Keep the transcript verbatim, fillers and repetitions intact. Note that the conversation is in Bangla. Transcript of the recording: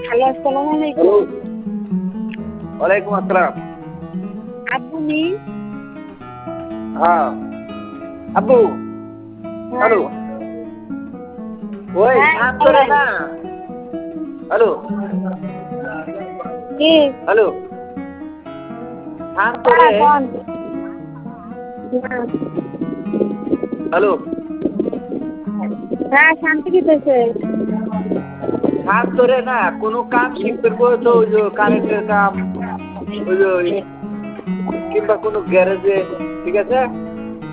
হ্যালো, আসসালামু আলাইকুম। ওয়ালাইকুম আসসালাম। আব্বু নি? হ্যাঁ আব্বু। হ্যাঁ। হ্যালো। ওই হ্যাঁ, শান্ত রে বলেন। না। হ্যালো। কি? হ্যালো। শান্ত রে। হ্যাঁ, বল। না। হ্যালো। হ্যাঁ, শান্তি দিতেছে। শান্ত রে না, কোনো কাম শিখতে তো ওই যে কারেন্টের কাম, ওই যে কিংবা কোনো গ্যারেজে, ঠিক আছে?